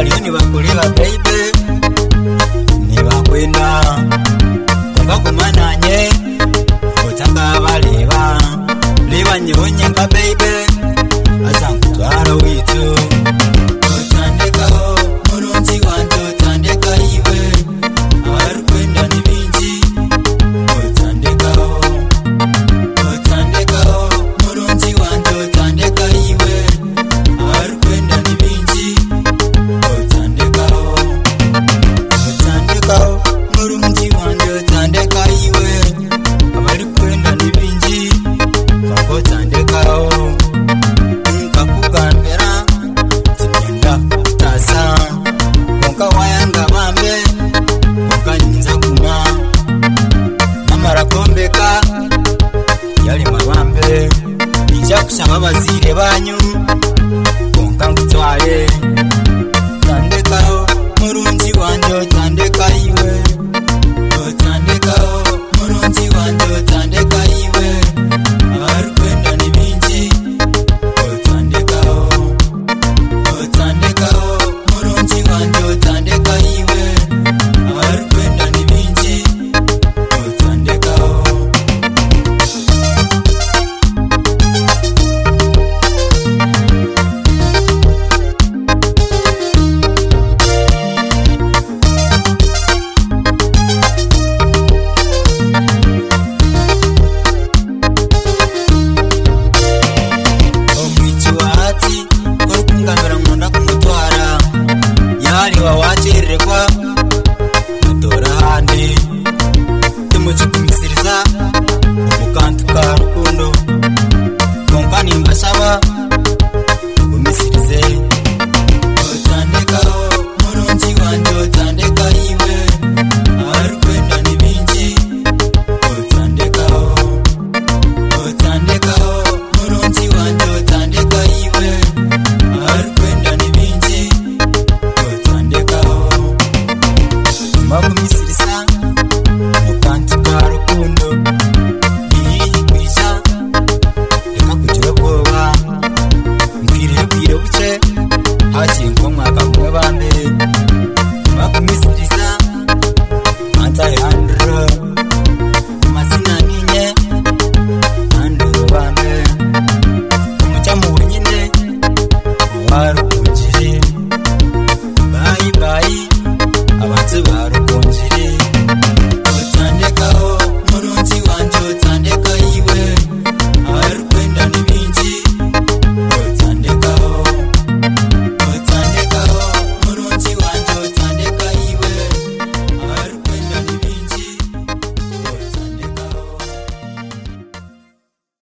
bali ni bakulira baby ni bakwenda bakumananye otaka baleba leba nyonye nga baby azankutwara witu otandeka mulungi wantu otandeka iwe abarukwenda ni bingi otandeka mulungi wantu otandeka iwe abarukwenda ni bingi otandeka mulungi wantu otandeka iwe abarukwenda ni bingi otandeka nkakugambira tugenda kutasa konka wayanga bambe konka nyinza kuma namara kombeka yali mabambe nija kusaba bazire banyu konka nkutwale